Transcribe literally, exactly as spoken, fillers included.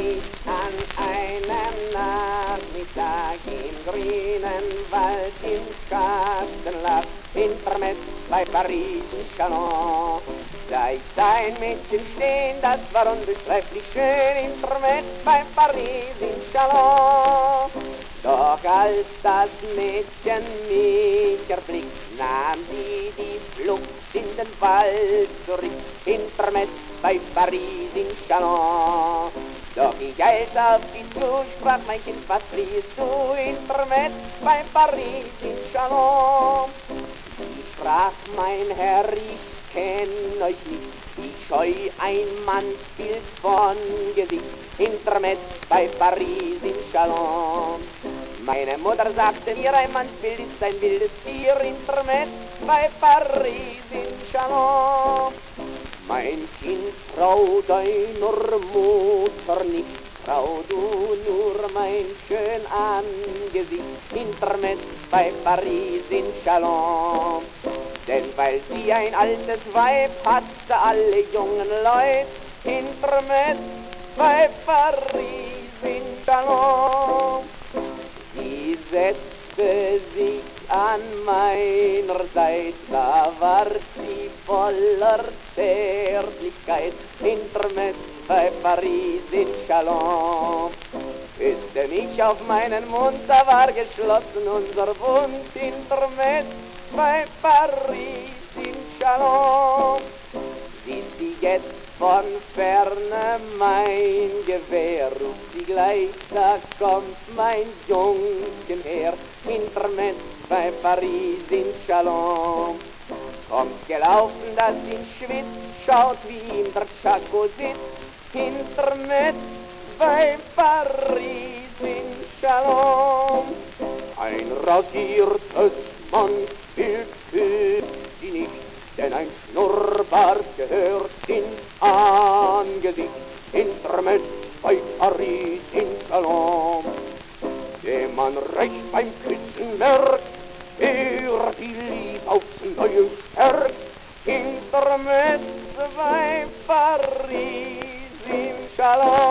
ich an einem Nachmittag im grünen Wald im Schatten lag, Intermezzo bei Paris im Salon. Da ich sah ein Mädchen stehen, das war unbeschreiblich schön, Intermezzo bei Paris im Salon. Doch als das Mädchen mich erblickt, nahm sie die Flucht in den Wald zurück, Intermezzo bei Paris im Salon. Doch ich eilte auf ihn zu, sprach mein Kind, was fliehst du, Intermezzo bei Paris im Salon. Sie sprach, mein Herr, ich kenn euch nicht, ich scheu ein Mannsbild von Gesicht, Intermezzo bei Paris im Salon. Meine Mutter sagte mir, ein Mannsbild ist ein wildes Tier, Intermezzo bei Paris im Salon. Mein Kind, trau deiner Mutter nicht, trau du nur mein schön Angesicht, Intermezzo bei Paris im Salon. Denn weil sie ein altes Weib hatte, alle jungen Leute, Intermezzo bei Paris im Salon. Sie setzte sich an meiner Seite, da war sie voller Zärtlichkeit, Intermezzo bei Paris im Salon. Küsste mich auf meinen Mund, da war geschlossen unser Bund, Intermezzo bei Paris im Salon. Sieht sie jetzt von ferne mein Gewehr, ruft sie gleich, da kommt mein Jungchen her, Intermezzo bei Paris im Salon. Kommt gelaufen, dass ihn schwitzt, schaut wie ihm der Chaco sitzt, Intermezzo bei Paris im Salon. Ein rasiertes Mannsbild fühlt sie nicht, denn ein Schnurrbart gehört ins Angesicht, Intermezzo bei Paris im Salon. Dem man recht beim Küssen merkt, er die Lieb aufs Neue stärkt, Intermezzo bei Paris im Salon.